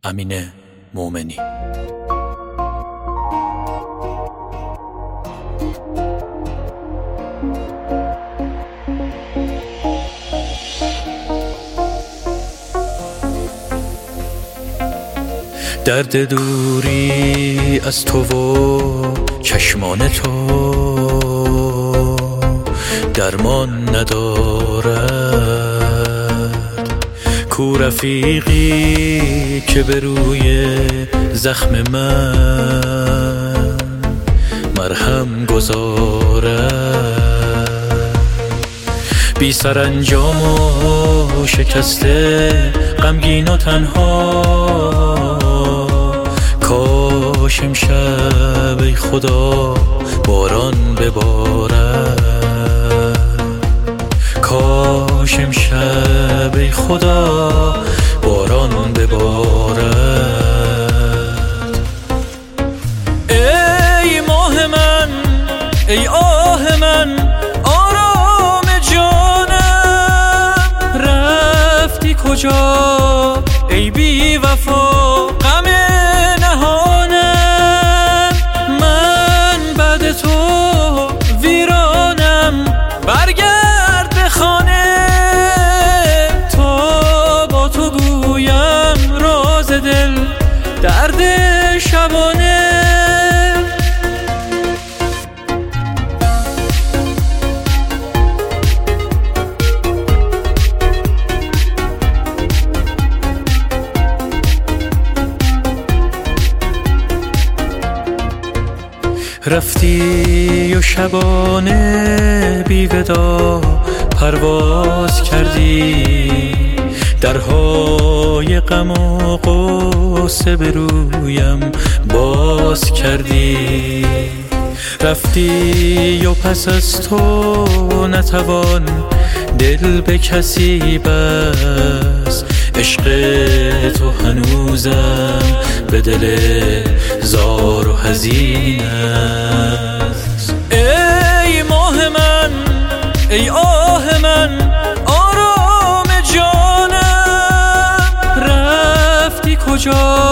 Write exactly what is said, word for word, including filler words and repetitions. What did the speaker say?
امین مومنی. درد دوری از تو و چشمان تو درمان ندارد، کو رفیقی که به روی زخم من مرهم گذارد. بی سرانجام و شکسته غمگین و تنها، کاش امشب ای خدا باران ببارد، کاش امشب ای خدا باران ببارد. ای ماه من، ای آه من، آرام جانم، رفتی کجا ای بی وفا غم نهانم؟ من بعد تو ویرانم، برگرد به خانه تا با تو گویم راز دل، درد شبانه. رفتی و شبانه بی ودا پرواز کردی، درهای غم و غصه به رویم باز کردی. رفتی و پس از تو نتوان دل به کسی بست، عشق تو هنوزم به دل زار و حزین است. ای ماه من، ای آه من، آرام جانم، رفتی کجا